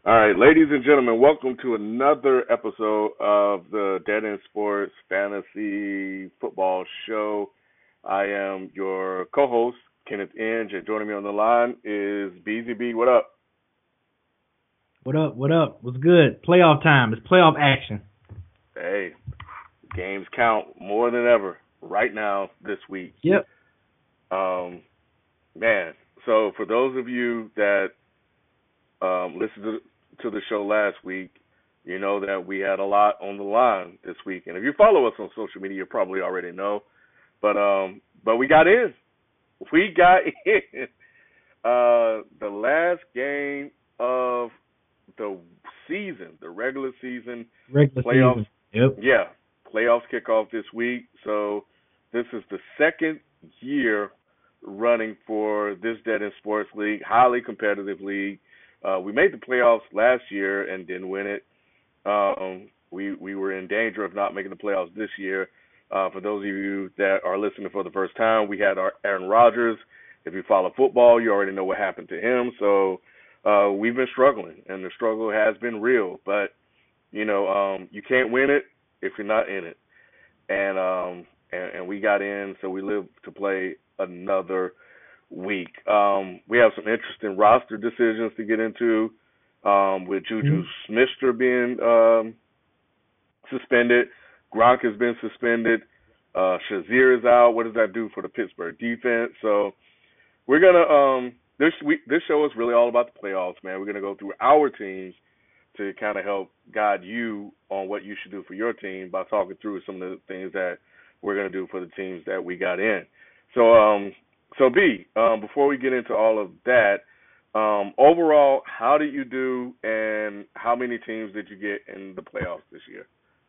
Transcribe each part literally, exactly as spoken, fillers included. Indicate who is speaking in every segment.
Speaker 1: All right, ladies and gentlemen, welcome to another episode of the Dead End Sports Fantasy Football Show. I am your co-host, Kenneth Inge, and joining me on the line is B Z B. What up?
Speaker 2: What up? What up? What's good? Playoff time. It's playoff action.
Speaker 1: Hey, games count more than ever right now this week.
Speaker 2: Yep.
Speaker 1: Um, man, so for those of you that um, listened to to the show last week, you know that we had a lot on the line this week. And if you follow us on social media, you probably already know. But um, but we got in. We got in. Uh, the last game of the season, the regular season,
Speaker 2: regular
Speaker 1: playoffs.
Speaker 2: Season. Yep.
Speaker 1: Yeah, playoffs kick off this week. So this is the second year running for this Dead End Sports League, highly competitive league. Uh, we made the playoffs last year and didn't win it. Um, we we were in danger of not making the playoffs this year. Uh, for those of you that are listening for the first time, we had our Aaron Rodgers. If you follow football, you already know what happened to him. So uh, we've been struggling, and the struggle has been real. But, you know, um, you can't win it if you're not in it. And, um, and, and we got in, so we live to play another week. Um, we have some interesting roster decisions to get into, um, with Juju
Speaker 2: Mm-hmm.
Speaker 1: Smith-Schuster being um, suspended. Gronk has been suspended. Uh, Shazier is out. What does that do for the Pittsburgh defense? So we're gonna um, this week. This show is really all about the playoffs, man. We're gonna go through our teams to kind of help guide you on what you should do for your team by talking through some of the things that we're gonna do for the teams that we got in. So um. So, B, um, before we get into all of that, um, overall, how did you do, and how many teams did you get in the playoffs this year?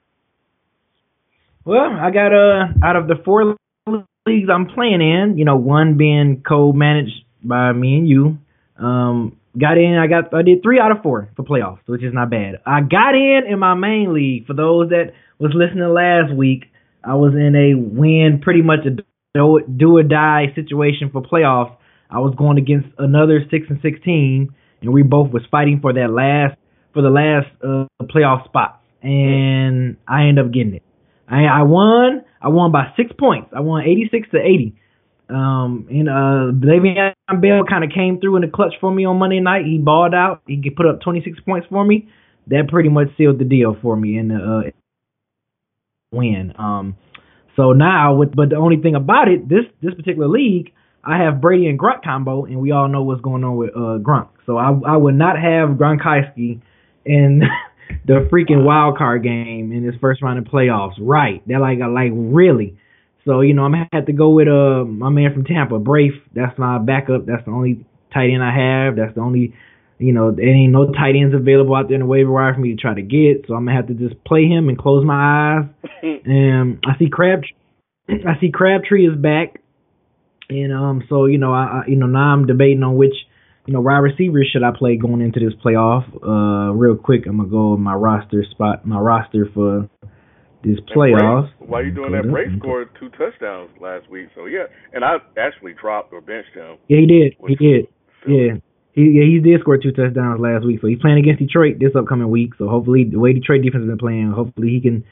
Speaker 2: Well, I got uh out of the four leagues I'm playing in, you know, one being co-managed by me and you. Um, got in. I got. I did three out of four for playoffs, which is not bad. I got in in my main league. For those that was listening last week, I was in a win, pretty much a do, do or die situation for playoffs. I was going against another six and six team, and we both was fighting for that last for the last uh, playoff spot, and I ended up getting it. I, I won. I won by six points. I won eighty-six to eighty. Um, and uh, Le'Veon Bell kind of came through in the clutch for me on Monday night. He balled out. He put up twenty-six points for me. That pretty much sealed the deal for me in the uh, win. Um, so now, with but the only thing about it, this this particular league, I have Brady and Gronk combo, and we all know what's going on with uh, Gronk. So I I would not have Gronkowski in the freaking wild card game in his first round of playoffs. Right? They're like like really. So, you know, I'm going to have to go with uh, my man from Tampa, Brafe. That's my backup. That's the only tight end I have. That's the only, you know, there ain't no tight ends available out there in the waiver wire for me to try to get. So I'm going to have to just play him and close my eyes. And I see Crab, I see Crabtree is back. And um, so, you know, I, I you know, now I'm debating on which, you know, wide receivers should I play going into this playoff. Uh, real quick, I'm going to go with my roster spot, my roster for this playoffs.
Speaker 1: While you doing that, Brafe scored two touchdowns last week. So yeah, and I actually dropped or benched him.
Speaker 2: Yeah, he did. He did. Yeah, he yeah, he did score two touchdowns last week. So he's playing against Detroit this upcoming week. So hopefully, the way Detroit defense has been playing, hopefully he can.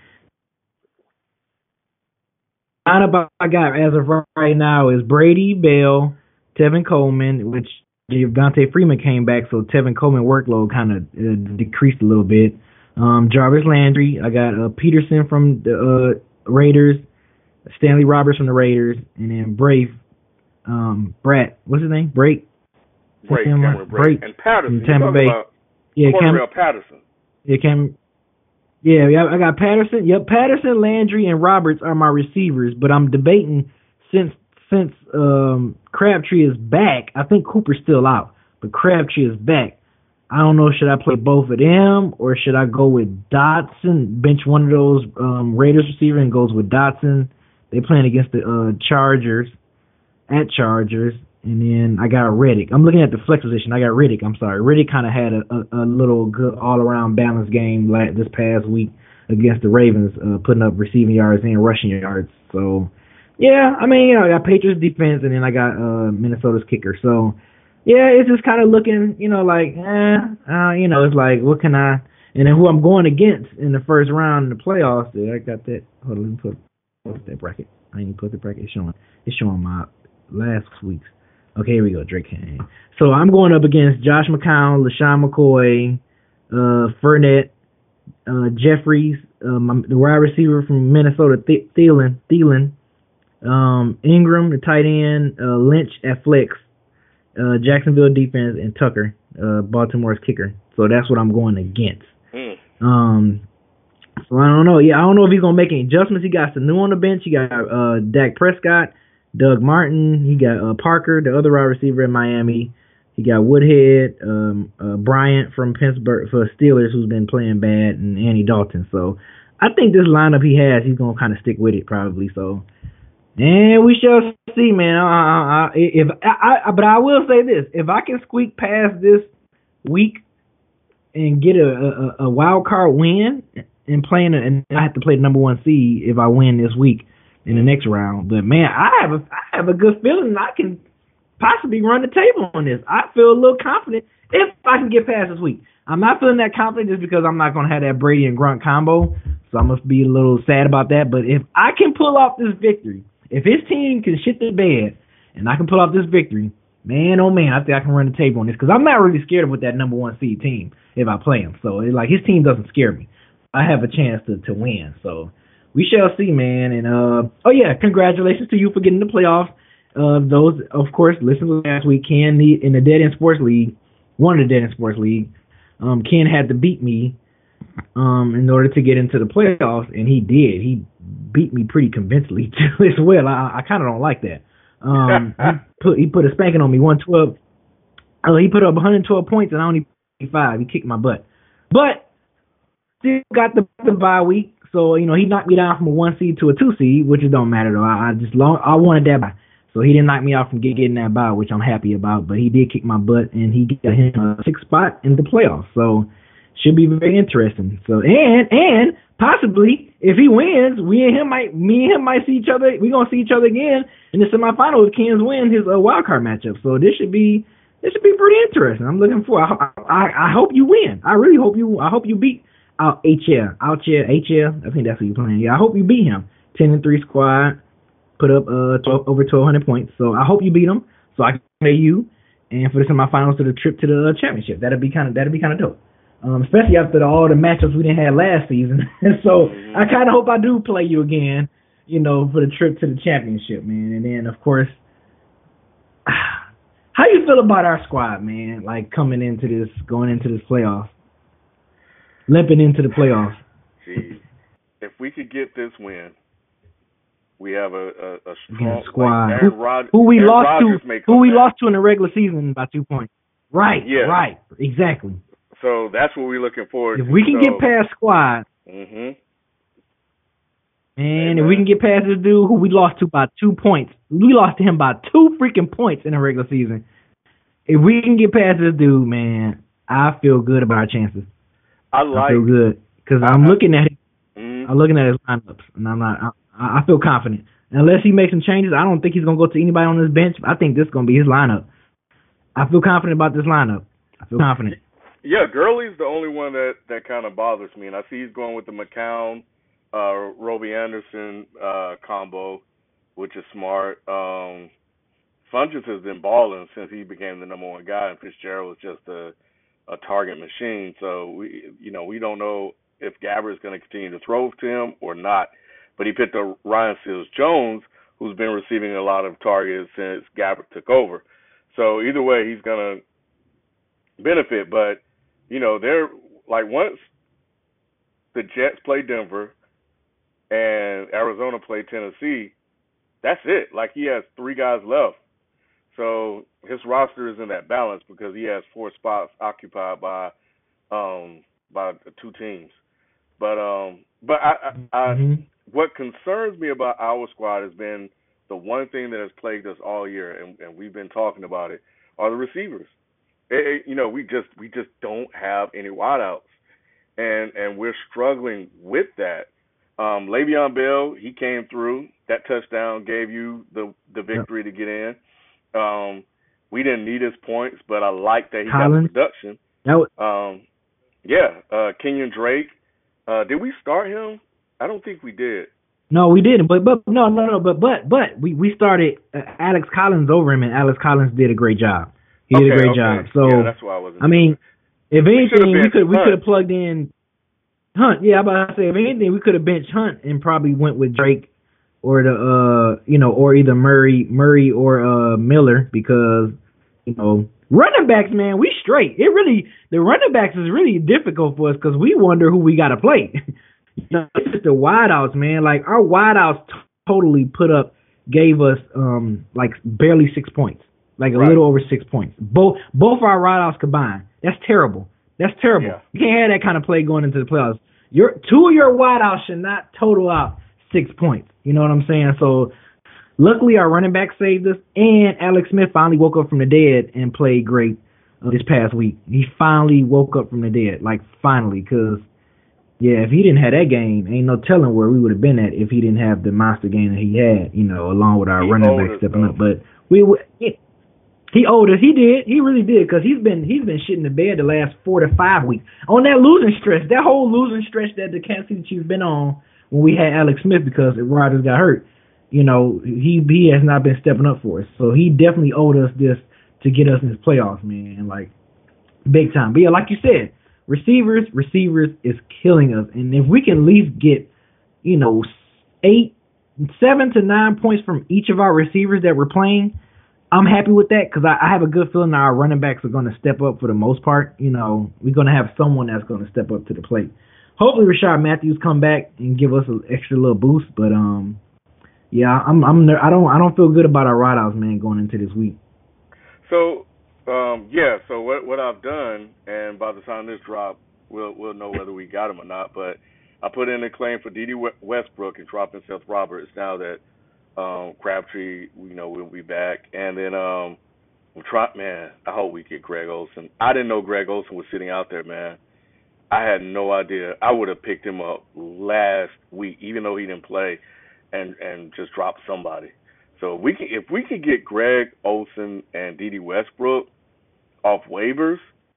Speaker 2: About I got as of right now is Brady, Bell, Tevin Coleman, which Devontae Freeman came back, so Tevin Coleman workload kind of uh, decreased a little bit. Um, Jarvis Landry, I got uh, Peterson from the uh, Raiders, Stanley Roberts from the Raiders, and then Brave, um, Brat, what's his name? Brake?
Speaker 1: Brake, Cameron Brake. And Patterson,
Speaker 2: Tampa Bay.
Speaker 1: Yeah, Cam- Patterson.
Speaker 2: Yeah, Cam- yeah, I got Patterson. Yep, Patterson, Landry, and Roberts are my receivers, but I'm debating since since um, Crabtree is back, I think Cooper's still out, but Crabtree is back. I don't know, should I play both of them or should I go with Dotson, bench one of those um, Raiders receivers and goes with Dotson. They playing against the uh, Chargers, at Chargers. And then I got Reddick. I'm looking at the flex position. I got Reddick. I'm sorry. Reddick kind of had a, a, a little good all-around balanced game this past week against the Ravens, uh, putting up receiving yards and rushing yards. So, yeah, I mean, you know, I got Patriots defense and then I got uh, Minnesota's kicker. So, yeah, it's just kind of looking, you know, like, eh, uh, you know, it's like, what can I, and then who I'm going against in the first round in the playoffs. I got that. Hold on, let me put what's that bracket. I ain't put the bracket. It's showing. It's showing my last week's. Okay, here we go. Drake Kane. So I'm going up against Josh McCown, LaShawn McCoy, uh, Fournette, uh, Jeffries, um, the wide receiver from Minnesota, Th- Thielen, Thielen, um, Ingram, the tight end, uh, Lynch at flex, uh, Jacksonville defense, and Tucker, uh, Baltimore's kicker. So that's what I'm going against.
Speaker 1: Mm.
Speaker 2: Um, so I don't know. Yeah, I don't know if he's gonna make any adjustments. He got Sanu on the bench. He got uh, Dak Prescott, Doug Martin. He got uh, Parker, the other wide receiver in Miami. He got Woodhead, um, uh, Bryant from Pittsburgh for Steelers, who's been playing bad, and Andy Dalton. So I think this lineup he has, he's gonna kind of stick with it probably. So, and we shall see, man. I, I, I, if I, I, but I will say this: if I can squeak past this week and get a, a, a wild card win and playing, and I have to play the number one seed if I win this week in the next round. But man, I have a, I have a good feeling I can possibly run the table on this. I feel a little confident if I can get past this week. I'm not feeling that confident just because I'm not going to have that Brady and Grunt combo, so I must be a little sad about that. But if I can pull off this victory, if his team can shit the bed and I can pull off this victory, man, oh man, I think I can run the table on this because I'm not really scared of with that number one seed team if I play him. So it, like his team doesn't scare me. I have a chance to, to win. So we shall see, man. And uh, oh yeah, congratulations to you for getting the playoffs. Uh, those, of course, listen to last week. Ken in the Dead End Sports League, one of the Dead End Sports League. Um, Ken had to beat me um, in order to get into the playoffs, and he did. He beat me pretty convincingly too as well. I, I kind of don't like that. Um, he put he put a spanking on me, one twelve. Oh, he put up one hundred twelve points, and I only five. He kicked my butt, but still got the, the bye week. So you know he knocked me down from a one seed to a two seed, which it don't matter though. I, I just long I wanted that bye. So he didn't knock me out from get, getting that bye, which I'm happy about. But he did kick my butt, and he got him a sixth spot in the playoffs. So should be very interesting. So and and possibly if he wins, we and him might me and him might see each other. We gonna see each other again in the semifinal if Ken's win his uh, wild card matchup. So this should be this should be pretty interesting. I'm looking for. I, I I hope you win. I really hope you. I hope you beat out H L out here H L. I think that's who you're playing. Yeah, I hope you beat him. Ten and three squad. Put up uh twelve, over twelve hundred points. So I hope you beat them, so I can play you, and for the semifinals to the trip to the championship. That'd be kind of that'd be kind of dope. Um, especially after the, all the matchups we didn't have last season. So I kind of hope I do play you again, you know, for the trip to the championship, man. And then of course, how you feel about our squad, man? Like coming into this, going into this playoffs, limping into the playoffs.
Speaker 1: Jeez, if we could get this win. We have a, a, a strong
Speaker 2: squad.
Speaker 1: Like
Speaker 2: who,
Speaker 1: Rod-
Speaker 2: who we
Speaker 1: Aaron
Speaker 2: lost
Speaker 1: Rodgers
Speaker 2: to? Who we
Speaker 1: back.
Speaker 2: lost to in the regular season by two points. Right.
Speaker 1: Yeah.
Speaker 2: Right. Exactly.
Speaker 1: So that's what we're looking forward
Speaker 2: if
Speaker 1: to.
Speaker 2: If we can
Speaker 1: so,
Speaker 2: get past squad,
Speaker 1: mm-hmm.
Speaker 2: and if we can get past this dude who we lost to by two points, we lost to him by two freaking points in the regular season. If we can get past this dude, man, I feel good about our chances.
Speaker 1: I like.
Speaker 2: I feel good because I'm looking at it.
Speaker 1: Mm-hmm.
Speaker 2: I'm looking at his lineups, and I'm not. I, I feel confident. Unless he makes some changes, I don't think he's gonna go to anybody on this bench. I think this is gonna be his lineup. I feel confident about this lineup. I feel confident.
Speaker 1: Yeah, Gurley's the only one that, that kind of bothers me, and I see he's going with the McCown, uh, Robbie Anderson uh, combo, which is smart. Um, Funches has been balling since he became the number one guy, and Fitzgerald was just a a target machine. So we, you know, we don't know if Gabbert is going to continue to throw to him or not. But he picked up Ryan Seals-Jones, who's been receiving a lot of targets since Gabbert took over. So either way, he's going to benefit. But, you know, they're like once the Jets play Denver and Arizona play Tennessee, that's it. Like he has three guys left. So his roster is in that balance because he has four spots occupied by um, by two teams. But um, but I, I, I mm-hmm. what concerns me about our squad has been the one thing that has plagued us all year, and, and we've been talking about it, are the receivers. It, it, you know, we just we just don't have any wideouts, and and we're struggling with that. Um, Le'Veon Bell, he came through. That touchdown gave you the the victory yep. to get in. Um, we didn't need his points, but I like that he got the
Speaker 2: Collins.
Speaker 1: production.
Speaker 2: That was,
Speaker 1: Um, yeah, uh, Kenyon Drake. Uh, did we start him? I don't think we did.
Speaker 2: no, we didn't. But but no no no. But but but we we started uh, Alex Collins over him, and Alex Collins did a great job. He
Speaker 1: okay,
Speaker 2: did a great
Speaker 1: okay.
Speaker 2: job. So
Speaker 1: yeah, that's why I wasn't.
Speaker 2: I mean, if anything, we, we could we
Speaker 1: Hunt.
Speaker 2: could have plugged in Hunt. Yeah, I'm about to say if anything, we could have benched Hunt and probably went with Drake or the uh you know or either Murray Murray or uh Miller because you know running backs, man, we straight. It really the running backs is really difficult for us because we wonder who we got to play. You know, it's just the wideouts, man. Like our wideouts t- totally put up, gave us um like barely six points, like a
Speaker 1: right.
Speaker 2: little over six points. Both both our wideouts combined. That's terrible. That's terrible.
Speaker 1: Yeah.
Speaker 2: You can't have that kind of play going into the playoffs. Your two of your wideouts should not total out six points. You know what I'm saying? So luckily our running back saved us, and Alex Smith finally woke up from the dead and played great uh, this past week. He finally woke up from the dead, like finally, because. Yeah, if he didn't have that game, ain't no telling where we would have been at if he didn't have the monster game that he had, you know, along with our
Speaker 1: he
Speaker 2: running back stepping
Speaker 1: though.
Speaker 2: up. But we, he, he owed us. He did. He really did because he's been he's been shitting the bed the last four to five weeks on that losing stretch. That whole losing stretch that the Kansas City Chiefs been on when we had Alex Smith because Rodgers got hurt. You know, he he has not been stepping up for us. So he definitely owed us this to get us in the playoffs, man. Like big time. But yeah, like you said. Receivers, receivers is killing us. And if we can at least get, you know, eight, seven to nine points from each of our receivers that we're playing, I'm happy with that because I, I have a good feeling that our running backs are going to step up for the most part. You know, we're going to have someone that's going to step up to the plate. Hopefully, Rashard Matthews come back and give us an extra little boost. But um, yeah, I'm I'm I don't I don't feel good about our wideouts, man, going into this week.
Speaker 1: So. Um, yeah, so what what I've done, and by the time this drop, we'll we'll know whether we got him or not. But I put in a claim for Dede Westbrook and dropping Seth Roberts now that um, Crabtree, you know, will be back. And then um, I'm trying, man. I hope we get Greg Olsen. I didn't know Greg Olsen was sitting out there, man. I had no idea. I would have picked him up last week, even though he didn't play, and and just dropped somebody. So if we can if we can get Greg Olsen and Dede Westbrook off waivers,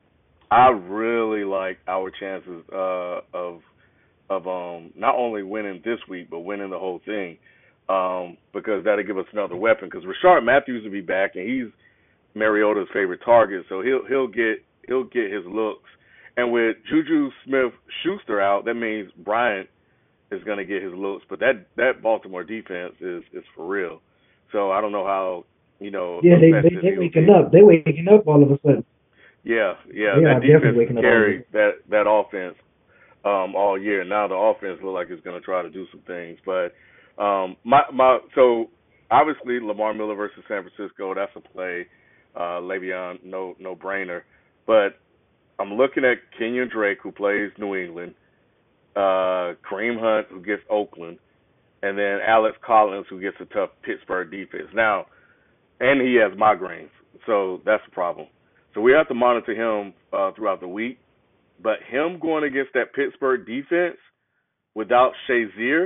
Speaker 1: I really like our chances uh, of of um, not only winning this week but winning the whole thing um, because that'll give us another weapon. Because Rashard Matthews will be back and he's Mariota's favorite target, so he'll he'll get he'll get his looks. And with Juju Smith-Schuster out, that means Bryant is going to get his looks. But that that Baltimore defense is is for real. So I don't know how. You know,
Speaker 2: yeah, they they, they waking up. They waking up all of a sudden.
Speaker 1: Yeah, yeah,
Speaker 2: they
Speaker 1: that defense
Speaker 2: carried
Speaker 1: that that offense um, all year. Now the offense looks like it's going to try to do some things. But um, my my so obviously Lamar Miller versus San Francisco, that's a play. Uh, Le'Veon, no no brainer. But I'm looking at Kenyon Drake, who plays New England, uh, Kareem Hunt, who gets Oakland, and then Alex Collins, who gets a tough Pittsburgh defense. Now. And he has migraines, so that's a problem. So we have to monitor him uh, throughout the week. But him going against that Pittsburgh defense without Shazier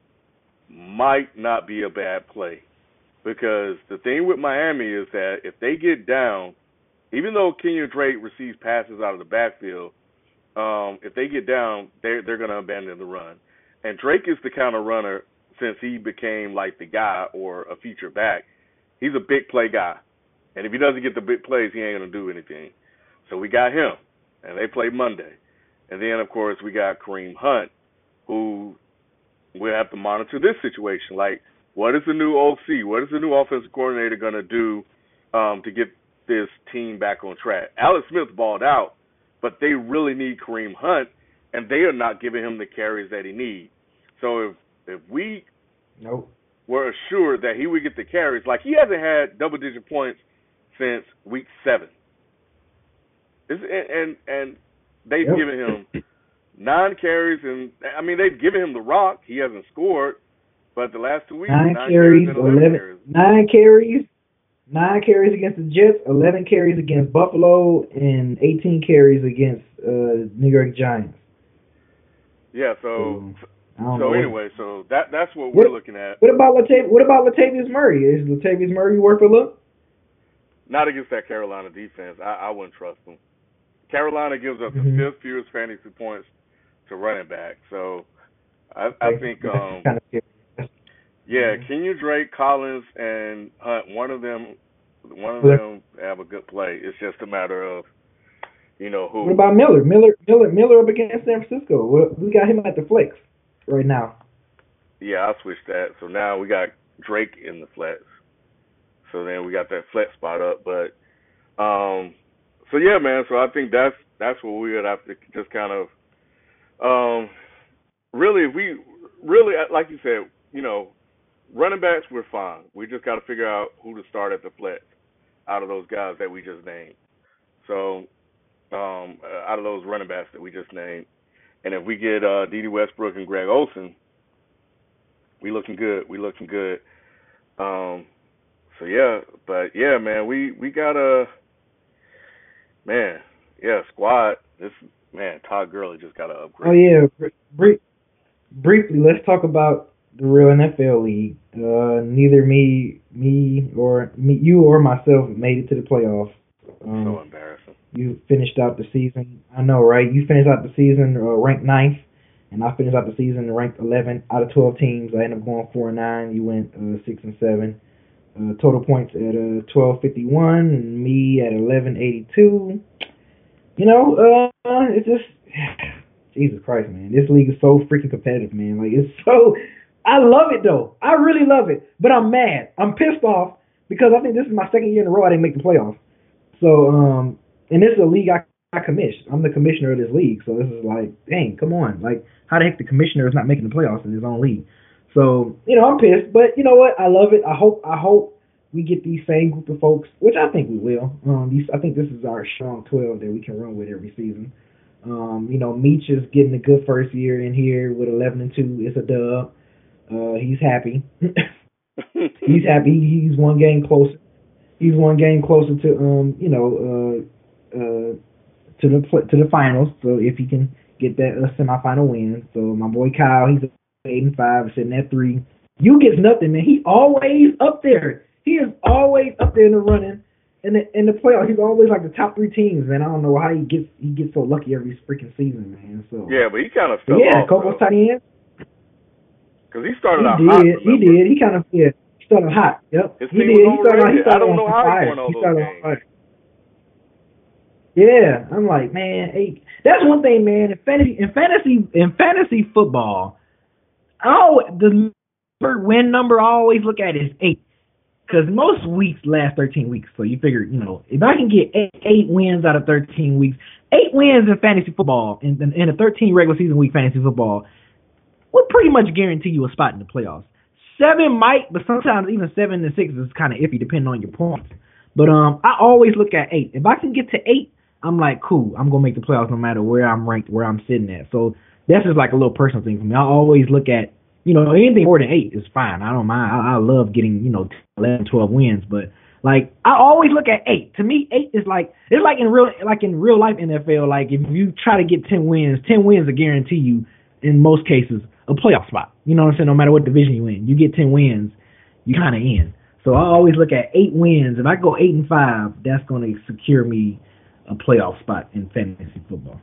Speaker 1: might not be a bad play. Because the thing with Miami is that if they get down, even though Kenyon Drake receives passes out of the backfield, um, if they get down, they're, they're going to abandon the run. And Drake is the kind of runner, since he became like the guy or a feature back, he's a big play guy. And if he doesn't get the big plays, he ain't going to do anything. So we got him, and they play Monday. And then, of course, we got Kareem Hunt, who we'll have to monitor this situation. Like, what is the new O C? What is the new offensive coordinator going to do um, to get this team back on track? Alex Smith balled out, but they really need Kareem Hunt, and they are not giving him the carries that he needs. So if, if we
Speaker 2: nope. –
Speaker 1: were assured that he would get the carries. Like, he hasn't had double-digit points since week seven. It's, and, and and they've
Speaker 2: yep.
Speaker 1: given him nine carries. And, I mean, they've given him the rock. He hasn't scored. But the last two weeks,
Speaker 2: nine,
Speaker 1: nine
Speaker 2: carries,
Speaker 1: carries and eleven, eleven carries.
Speaker 2: Nine carries. Nine carries against the Jets, eleven carries against Buffalo, and eighteen carries against uh, New York Giants.
Speaker 1: Yeah, so...
Speaker 2: Um,
Speaker 1: So anyway, so that that's what we're
Speaker 2: what,
Speaker 1: looking at.
Speaker 2: What about Latav- What about Latavius Murray? Is Latavius Murray worth a look?
Speaker 1: Not against that Carolina defense. I, I wouldn't trust them. Carolina gives us the
Speaker 2: Mm-hmm.
Speaker 1: fifth fewest fantasy points to running back. So I, I
Speaker 2: Like,
Speaker 1: think,
Speaker 2: that's
Speaker 1: um,
Speaker 2: kind of scary.
Speaker 1: yeah,
Speaker 2: Mm-hmm.
Speaker 1: Kenyon Drake, Collins, and Hunt. One of them, one of
Speaker 2: What
Speaker 1: them have a good play. It's just a matter of you know
Speaker 2: what
Speaker 1: who.
Speaker 2: about Miller? Miller, Miller, Miller up against San Francisco. What- We got him at the flex right now.
Speaker 1: Yeah, I switched that. So now we got Drake in the flex. So then we got that flex spot up. But um, so yeah, man. So I think that's that's what we would have to just kind of um, really, if we really like you said, you know, running backs we're fine. We just got to figure out who to start at the flex out of those guys that we just named. So um, out of those running backs that we just named, and if we get uh, Dede Westbrook and Greg Olsen, we looking good. We looking good. Um, so yeah, but yeah, man, we we got a man, yeah, squad. This man, Todd Gurley just got to
Speaker 2: Oh
Speaker 1: upgrade.
Speaker 2: yeah, br- briefly, let's talk about the real N F L league. Uh, neither me, me or me, you or myself made it to the playoffs.
Speaker 1: So
Speaker 2: Um,
Speaker 1: embarrassing.
Speaker 2: you finished out the season. I know, right? You finished out the season uh, ranked ninth, and I finished out the season ranked eleventh out of twelve teams. I ended up going four and nine. You went uh, six and seven. Uh, total points at uh, twelve fifty one, and me at eleven eighty two. You know, uh, it's just Jesus Christ, man. This league is so freaking competitive, man. Like it's so. I love it though. I really love it, but I'm mad. I'm pissed off because I think this is my second year in a row I didn't make the playoffs. So, um, and this is a league I, I commission. I'm the commissioner of this league, so this is like, dang, come on, like how the heck the commissioner is not making the playoffs in his own league? So, you know, I'm pissed, but you know what? I love it. I hope. I hope we get these same group of folks, which I think we will. Um, these, I think this is our strong twelve that we can run with every season. Um, you know, Meach is getting a good first year in here with eleven and two. It's a dub. Uh, he's happy. He's happy. He's one game closer. He's one game closer to um, you know, uh, uh, to the to the finals. So if he can get that uh, semifinal win, so my boy Kyle, he's eight and five, sitting at three. You get nothing, man. He always up there. He is always up there in the running. In the in the playoffs, he's always like the top three teams, man. I don't know how he gets he gets so lucky every freaking season, man. So
Speaker 1: Yeah, but he kind of
Speaker 2: but
Speaker 1: fell
Speaker 2: yeah,
Speaker 1: off
Speaker 2: Coco's
Speaker 1: though,
Speaker 2: tight end.
Speaker 1: because he started
Speaker 2: He
Speaker 1: out hot.
Speaker 2: did. He
Speaker 1: Remember,
Speaker 2: did. He kind of yeah. He started hot. Yep.
Speaker 1: his
Speaker 2: He
Speaker 1: team
Speaker 2: did.
Speaker 1: was
Speaker 2: He started. He
Speaker 1: overrated. I
Speaker 2: started
Speaker 1: don't
Speaker 2: on
Speaker 1: know
Speaker 2: some
Speaker 1: how he
Speaker 2: fire.
Speaker 1: won all
Speaker 2: He
Speaker 1: those
Speaker 2: started on
Speaker 1: games.
Speaker 2: fire. Yeah, I'm like, man, eight. That's one thing, man. In fantasy, in fantasy, in fantasy football, oh, the win number I always look at is eight, because most weeks last thirteen weeks. So you figure, you know, if I can get eight, eight wins out of thirteen weeks, eight wins in fantasy football, in, in, in a thirteen regular season week fantasy football, would pretty much guarantee you a spot in the playoffs. Seven might, but sometimes even seven and six is kind of iffy depending on your points. But um, I always look at eight. If I can get to eight, I'm like, cool. I'm gonna make the playoffs no matter where I'm ranked, where I'm sitting at. So that's just like a little personal thing for me. I always look at, you know, anything more than eight is fine. I don't mind. I, I love getting, you know, eleven, twelve wins. But like, I always look at eight. To me, eight is like it's like in real, like in real life N F L. Like if you try to get ten wins, ten wins will guarantee you in most cases a playoff spot. You know what I'm saying? No matter what division you in, you get ten wins, you kind of in. So I always look at eight wins. If I go eight and five, that's going to secure me a playoff spot in fantasy football.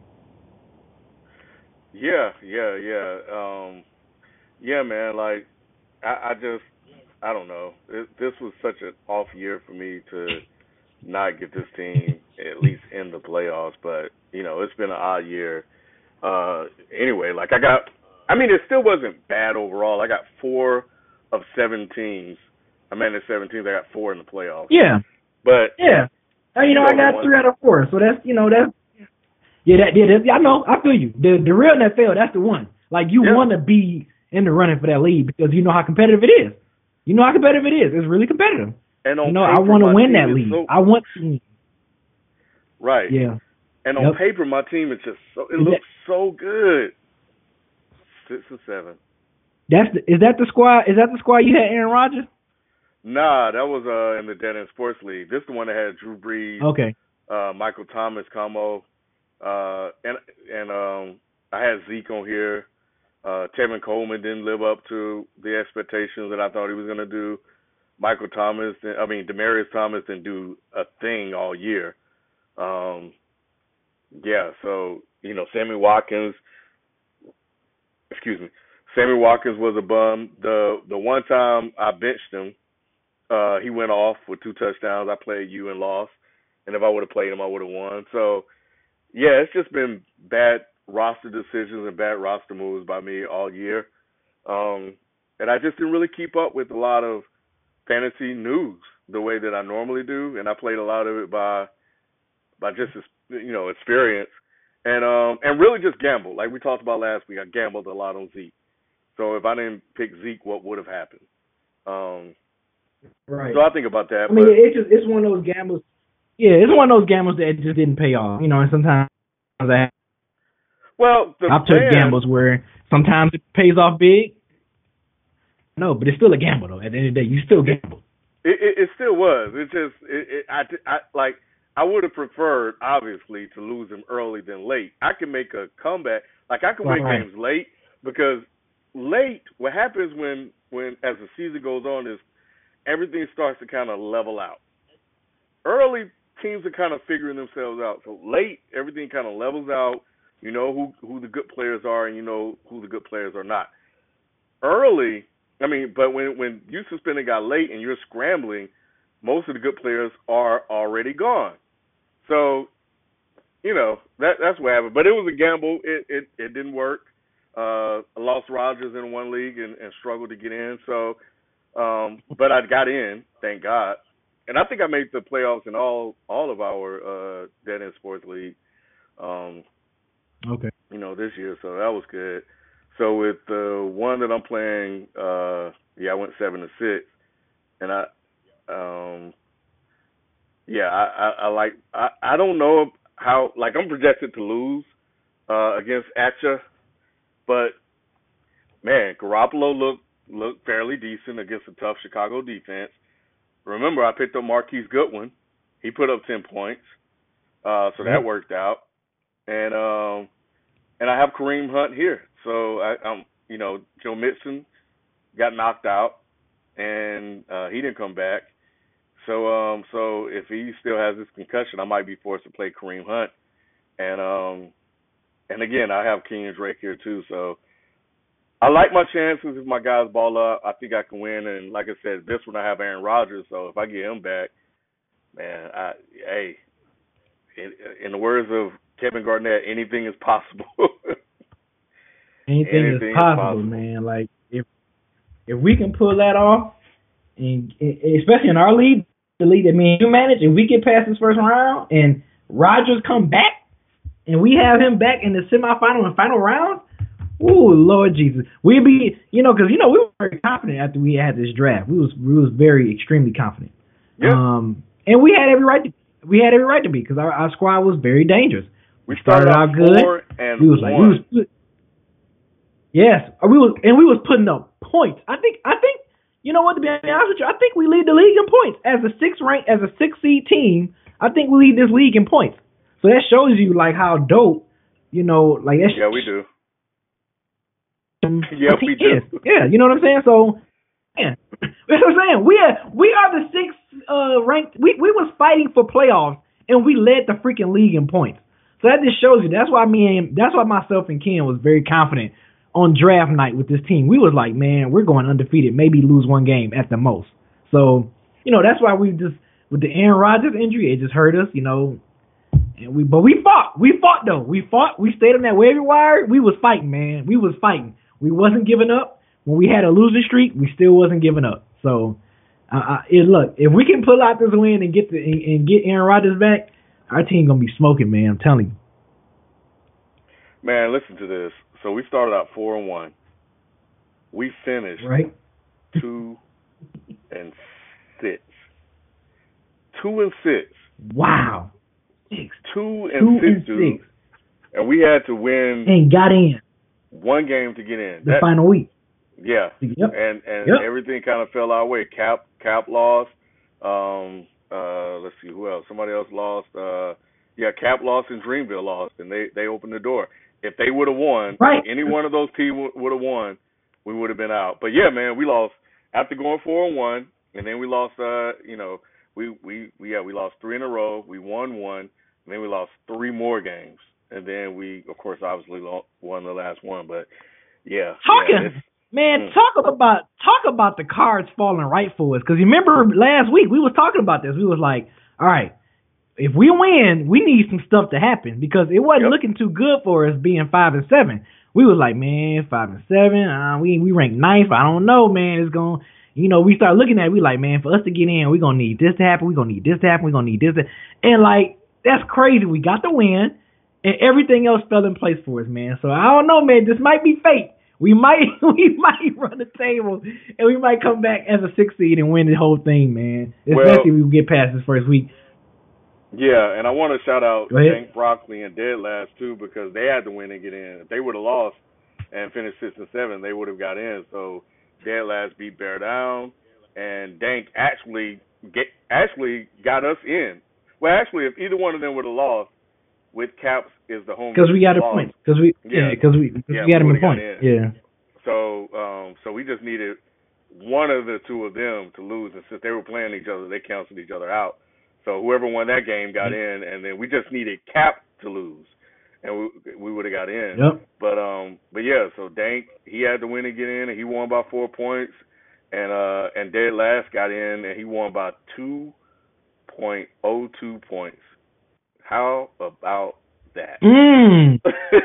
Speaker 1: Yeah, yeah, yeah. Um, yeah, man. Like, I, I just, I don't know. It, this was such an off year for me to not get this team at least in the playoffs. But you know, it's been an odd year. Uh, anyway, like I got, I mean, it still wasn't bad overall. I got four of seven teams. I managed seven teams. I got four in the playoffs.
Speaker 2: Yeah,
Speaker 1: But
Speaker 2: yeah. And, you know, I got three out of four. So that's, you know, that's yeah, that yeah, that, I know. I feel you. The the real N F L, that's the one. Like you
Speaker 1: yeah.
Speaker 2: want to be in the running for that league because you know how competitive it is. You know how competitive it is. It's really competitive.
Speaker 1: And on
Speaker 2: you know,
Speaker 1: paper,
Speaker 2: I want to win that
Speaker 1: is
Speaker 2: league.
Speaker 1: so,
Speaker 2: I want to win.
Speaker 1: Right.
Speaker 2: Yeah.
Speaker 1: And on
Speaker 2: yep.
Speaker 1: paper, my team is just so it
Speaker 2: is
Speaker 1: looks
Speaker 2: that,
Speaker 1: so good. Six and seven.
Speaker 2: That's the, is that the squad? Is that the squad you had Aaron Rodgers?
Speaker 1: Nah, that was uh in the Dead End Sports League. This is the one that had Drew Brees,
Speaker 2: okay,
Speaker 1: uh, Michael Thomas, Como, uh, and and um I had Zeke on here. Uh, Tevin Coleman didn't live up to the expectations that I thought he was gonna do. Michael Thomas, I mean Demarius Thomas, didn't do a thing all year. Um, yeah, so you know Sammy Watkins, excuse me, Sammy Watkins was a bum. The the one time I benched him, uh, he went off with two touchdowns. I played you and lost, and if I would have played him, I would have won. So yeah, it's just been bad roster decisions and bad roster moves by me all year. Um, and I just didn't really keep up with a lot of fantasy news the way that I normally do, and I played a lot of it by by just you know experience and um and really just gamble. Like we talked about last week, I gambled a lot on Zeke. So if I didn't pick Zeke, what would have happened? Um,
Speaker 2: right.
Speaker 1: So I think about that.
Speaker 2: I mean,
Speaker 1: but,
Speaker 2: it's just it's one of those gambles. Yeah, it's one of those gambles that just didn't pay off. You know, and sometimes I
Speaker 1: well, the
Speaker 2: I've took
Speaker 1: plan,
Speaker 2: gambles where sometimes it pays off big. No, but it's still a gamble though. At the end of the day, you still gamble.
Speaker 1: It, it, it still was. It just it, it, I, I like I would have preferred obviously to lose him early than late. I can make a comeback. Like I can win
Speaker 2: Right.
Speaker 1: games late because late. What happens when when as the season goes on is everything starts to kind of level out. Early teams are kind of figuring themselves out. So late, everything kind of levels out. You know who who the good players are, and you know who the good players are not. Early, I mean, but when when you suspend a guy late and you're scrambling, most of the good players are already gone. So, you know that that's what happened. But it was a gamble. It it, it didn't work. Uh, I lost Rodgers in one league and, and struggled to get in. So, um, but I got in, thank God. And I think I made the playoffs in all all of our uh, Dead End Sports League. Um,
Speaker 2: Okay.
Speaker 1: you know, this year, so that was good. So with the one that I'm playing, uh, yeah, I went seven to six, and I, um, yeah, I, I, I like, I, I don't know how, like, I'm projected to lose uh, against Atcha, but man, Garoppolo looked looked fairly decent against a tough Chicago defense. Remember, I picked up Marquise Goodwin. He put up ten points, uh, so that worked out. And um, and I have Kareem Hunt here. So I, I'm, you know, Joe Mixon got knocked out, and uh, he didn't come back. So um, so if he still has this concussion, I might be forced to play Kareem Hunt. And um, and again, I have Kenyon Drake here too. So I like my chances if my guys ball up. I think I can win. And like I said, this one I have Aaron Rodgers. So if I get him back, man, I hey, in, in the words of Kevin Garnett, anything is possible.
Speaker 2: Anything, Anything is possible, possible, man. Like if if we can pull that off, and especially in our league, the league that me and you manage, if we get past this first round and Rodgers come back, and we have him back in the semifinal and final round, ooh, Lord Jesus, we'd be, you know, because you know we were very confident after we had this draft. We was we was very extremely confident.
Speaker 1: Yeah.
Speaker 2: Um, and we had every right to we had every right to be because our, our squad was very dangerous.
Speaker 1: We started, started out good. Four and
Speaker 2: we was
Speaker 1: one.
Speaker 2: like, we was, yes, we was, and we was putting up points. I think, I think, you know what? To be honest with you, I think we lead the league in points as a six rank, as a six seed team. I think we lead this league in points. So that shows you like how dope, you know, like that's,
Speaker 1: yeah, we do.
Speaker 2: Um,
Speaker 1: yeah, we do.
Speaker 2: Is. Yeah, you know what I'm saying. So, yeah, that's what I'm saying. We are, we are the sixth uh, ranked. We we was fighting for playoffs, and we led the freaking league in points. So that just shows you. That's why me and that's why myself and Ken was very confident on draft night with this team. We was like, man, we're going undefeated, maybe lose one game at the most. So, you know, that's why we just with the Aaron Rodgers injury, it just hurt us, you know. And we but we fought. We fought though. We fought. We stayed on that waiver wire. We was fighting, man. We was fighting. We wasn't giving up. When we had a losing streak, we still wasn't giving up. So, uh, uh, it, look, if we can pull out this win and get the and, and get Aaron Rodgers back, our team gonna be smoking, man. I'm telling you.
Speaker 1: Man, listen to this. So we started out four and one. We finished
Speaker 2: right
Speaker 1: two and six. Two and six.
Speaker 2: Wow.
Speaker 1: Six. Two and
Speaker 2: two
Speaker 1: six,
Speaker 2: and
Speaker 1: dude.
Speaker 2: Six.
Speaker 1: And we had to win
Speaker 2: and got in
Speaker 1: one game to get in.
Speaker 2: The
Speaker 1: that,
Speaker 2: final week.
Speaker 1: Yeah.
Speaker 2: Yep.
Speaker 1: And and
Speaker 2: yep.
Speaker 1: everything kind of fell our way. Cap Cap lost. Um. Uh. Let's see who else. Somebody else lost. Uh. Yeah. Cap lost and Dreamville lost, and they they opened the door. If they would have won,
Speaker 2: right.
Speaker 1: any one of those teams would have won, we would have been out. But yeah, man, we lost after going four and one. and then we lost. Uh, you know, we we we yeah we lost three in a row. We won one, and then we lost three more games, and then we of course obviously lo- won the last one. But yeah, yeah, it's
Speaker 2: Talking, man,
Speaker 1: mm,
Speaker 2: talk about talk about the cards falling right for us. Because you remember last week we was talking about this. We was like, all right, if we win, we need some stuff to happen because it wasn't
Speaker 1: yep,
Speaker 2: looking too good for us being five and seven. We was like, man, five and seven. Uh, we we ranked ninth. I don't know, man. It's going. You know, we start looking at it, we like, man, for us to get in, we're going to need this to happen. We're going to need this to happen. We're going to need this to And, like, that's crazy. We got the win, and everything else fell in place for us, man. So, I don't know, man. This might be fate. We might we might run the table, and we might come back as a six seed and win the whole thing, man.
Speaker 1: well,
Speaker 2: Especially if we get past this first week.
Speaker 1: yeah, and I want to shout out
Speaker 2: Go ahead.
Speaker 1: Hank Broccoli and Dead Last too because they had to win and get in. If they would have lost and finished six and seven, they would have got in. So Dead Last beat Bear Down, and Dank actually get actually got us in. Well, actually, if either one of them would have lost, with Caps is the home
Speaker 2: Because we got a
Speaker 1: loss.
Speaker 2: point. Because we yeah. Because we cause
Speaker 1: yeah,
Speaker 2: we got
Speaker 1: we
Speaker 2: him a
Speaker 1: got
Speaker 2: point.
Speaker 1: in.
Speaker 2: Yeah.
Speaker 1: So um, so we just needed one of the two of them to lose, and since they were playing each other, they canceled each other out. So whoever won that game got in, and then we just needed Cap to lose, and we we would have got in.
Speaker 2: Yep.
Speaker 1: But um, but yeah, so Dank he had to win and get in, and he won by four points, and uh, and Dead Last got in, and he won by two point oh two points. How about that?
Speaker 2: Mmm.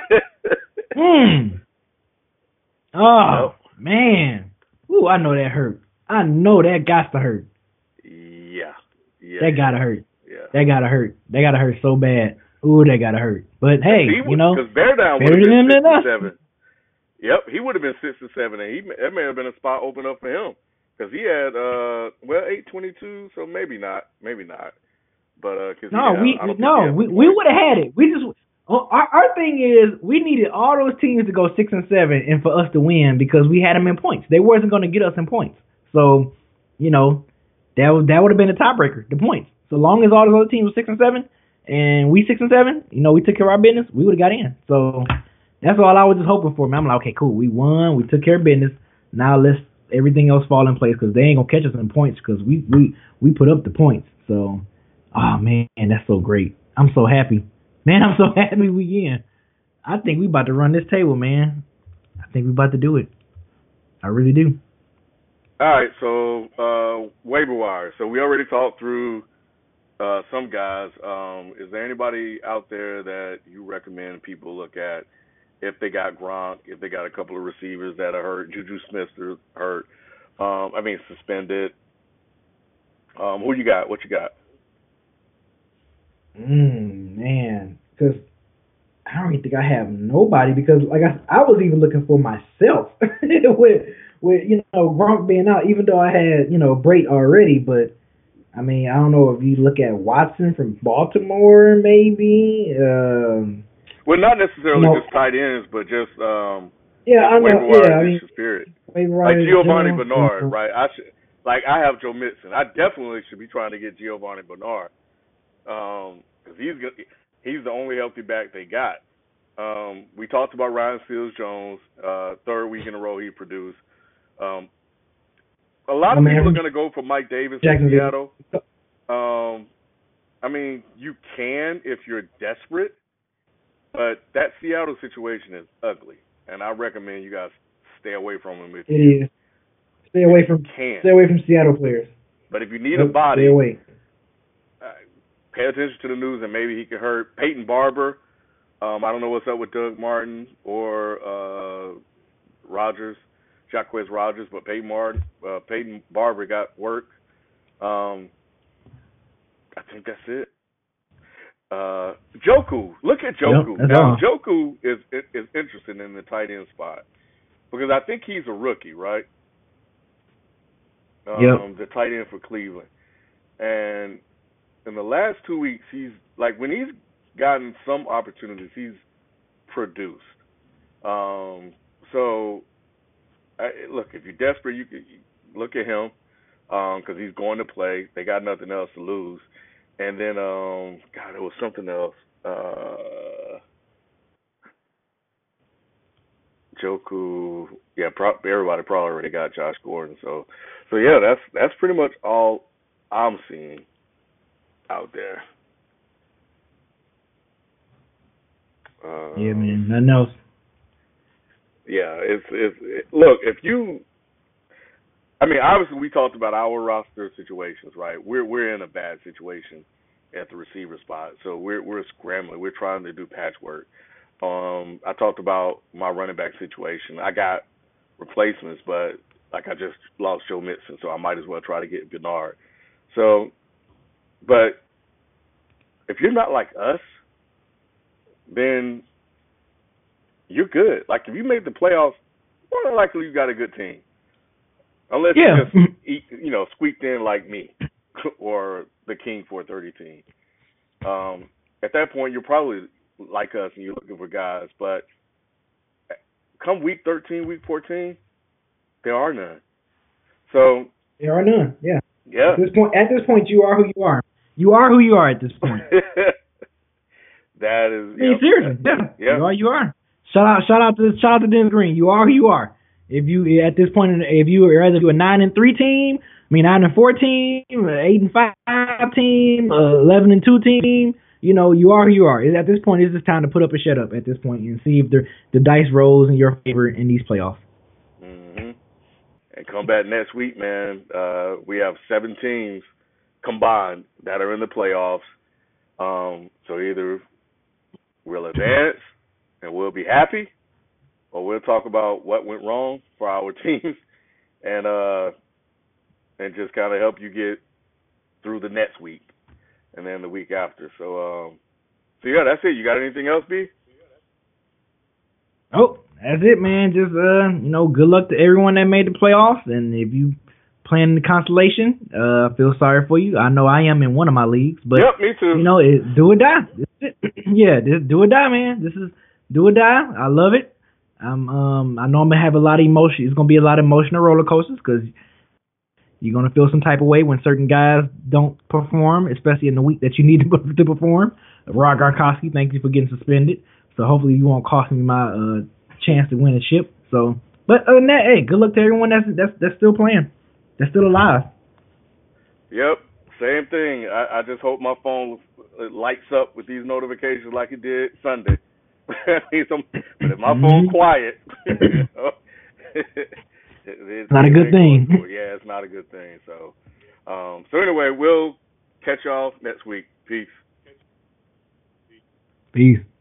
Speaker 2: Mmm. Oh
Speaker 1: Yep.
Speaker 2: man. Ooh, I know that hurt. I know that got to hurt.
Speaker 1: Yeah. Yeah.
Speaker 2: That gotta hurt.
Speaker 1: Yeah.
Speaker 2: That gotta hurt. That gotta hurt so bad. Ooh, that gotta hurt. But hey,
Speaker 1: he
Speaker 2: you know,
Speaker 1: because Bear Down would
Speaker 2: better
Speaker 1: have
Speaker 2: than
Speaker 1: been
Speaker 2: him
Speaker 1: six
Speaker 2: than
Speaker 1: and
Speaker 2: us.
Speaker 1: seven. Yep, he would have been six and seven, and he that may have been a spot open up for him because he had uh well eight twenty two, so maybe not, maybe not. But uh, cause
Speaker 2: no,
Speaker 1: had,
Speaker 2: we no, we we would have had it. We just our our thing is we needed all those teams to go six and seven, and for us to win because we had them in points. They wasn't going to get us in points, so you know that was that would have been a tiebreaker. The points. So long as all those other teams were six and seven, and we six and seven, you know, we took care of our business, we would have got in. So that's all I was just hoping for, man. I'm like, okay, cool, we won, we took care of business. Now let's everything else fall in place because they ain't gonna catch us in points because we we we put up the points. So, oh man, that's so great. I'm so happy, man. I'm so happy we in. I think we about to run this table, man. I think we about to do it. I really do.
Speaker 1: All right, so uh, waiver wire. So we already talked through. Uh, some guys, um, is there anybody out there that you recommend people look at if they got Gronk, if they got a couple of receivers that are hurt, Juju Smith is hurt, um, I mean suspended. Um, who you got? What you got?
Speaker 2: Mm, man, because I don't even think I have nobody because like I, I was even looking for myself with with you know Gronk being out, even though I had you know Brait already, but. I mean, I don't know if you look at Watson from Baltimore, maybe. Um,
Speaker 1: well, not necessarily
Speaker 2: you know,
Speaker 1: just tight ends, but just um,
Speaker 2: yeah, I know.
Speaker 1: waiver wire
Speaker 2: Yeah, I mean,
Speaker 1: spirit.
Speaker 2: like
Speaker 1: Giovanni
Speaker 2: Jones,
Speaker 1: Bernard,
Speaker 2: uh,
Speaker 1: right? I should like I have Joe Mixon. I definitely should be trying to get Giovanni Bernard because um, he's he's the only healthy back they got. Um, we talked about Ryan Seals Jones, uh, third week in a row he produced. Um, A lot of
Speaker 2: oh,
Speaker 1: people
Speaker 2: man.
Speaker 1: are going to go for Mike Davis in Seattle. Um, I mean, you can if you're desperate, but that Seattle situation is ugly, and I recommend you guys stay away from him. If
Speaker 2: it
Speaker 1: you,
Speaker 2: is. Stay away from
Speaker 1: can.
Speaker 2: Stay away from Seattle players.
Speaker 1: But if you need
Speaker 2: Nope,
Speaker 1: a body,
Speaker 2: stay away.
Speaker 1: Uh, pay attention to the news, and maybe he could hurt. Peyton Barber. Um, I don't know what's up with Doug Martin or uh, Rogers. Jacquez Rogers, but Peyton Martin, uh, Peyton Barber got work. Um, I think that's it. Uh, Joku, look at Joku.
Speaker 2: Yep,
Speaker 1: now
Speaker 2: all.
Speaker 1: Joku is is interesting in the tight end spot because I think he's a rookie, right? Um,
Speaker 2: yep.
Speaker 1: The tight end for Cleveland, and in the last two weeks, he's like when he's gotten some opportunities, he's produced. Um, so. I, look, if you're desperate, you can look at him because um, he's going to play. They got nothing else to lose. And then, um, God, there was something else. Uh, Joku, yeah, pro- everybody probably already got Josh Gordon. So, so yeah, that's that's pretty much all I'm seeing out there.
Speaker 2: Yeah,
Speaker 1: Um,
Speaker 2: man. Nothing else.
Speaker 1: yeah, it's it's it, look if you. I mean, obviously, we talked about our roster situations, right? We're we're in a bad situation at the receiver spot, so we're we're scrambling. We're trying to do patchwork. Um, I talked about my running back situation. I got replacements, but like I just lost Joe Mixon, so I might as well try to get Bernard. So, but if you're not like us, then you're good. Like if you made the playoffs, more than likely you got a good team. Unless
Speaker 2: Yeah.
Speaker 1: you just eat, you know, squeaked in like me or the King four thirty team. Um, at that point, you're probably like us and you're looking for guys. But come week thirteen, week fourteen, there are none. So
Speaker 2: There are none. Yeah.
Speaker 1: yeah,
Speaker 2: At this point, at this point, you are who you are. You are who you are at this point.
Speaker 1: that is.
Speaker 2: I mean,
Speaker 1: Yep,
Speaker 2: seriously,
Speaker 1: that,
Speaker 2: yeah.
Speaker 1: yeah.
Speaker 2: You are. You are. Shout out, shout out to shout out to Dennis Green. You are who you are. If you at this point, if you are either a nine and three team, I mean nine and four team, eight and five team, uh, eleven and two team, you know you are who you are. At this point, it's just time to put up or shut up. At this point, and see if the the dice rolls in your favor in these playoffs.
Speaker 1: Mm-hmm. And come back next week, man. Uh, we have seven teams combined that are in the playoffs. Um, so either we'll advance and we'll be happy, or we'll talk about what went wrong for our teams and uh and just kind of help you get through the next week and then the week after. So um so yeah, that's it. You got anything else, B?
Speaker 2: Oh, that's it, man. Just uh, you know, good luck to everyone that made the playoffs, and if you playing in the constellation, uh, I feel sorry for you. I know I am in one of my leagues, but
Speaker 1: yep, me too.
Speaker 2: You know, it, do or die. Yeah, just do or die, man. This is do or die. I love it. I'm um, I know I'm gonna have a lot of emotion. It's gonna be a lot of emotional roller coasters because you're gonna feel some type of way when certain guys don't perform, especially in the week that you need to, to perform. Rod Gronkowski, thank you for getting suspended. So hopefully you won't cost me my uh, chance to win a ship. So, but other than that, hey, good luck to everyone that's that's that's still playing, that's still alive.
Speaker 1: Yep, same thing. I, I just hope my phone lights up with these notifications like it did Sunday. But if my phone's quiet, you know, it, it's
Speaker 2: not a good thing.
Speaker 1: Yeah, it's not a good thing. So, um, so anyway, we'll catch y'all next week. Peace.
Speaker 2: Peace.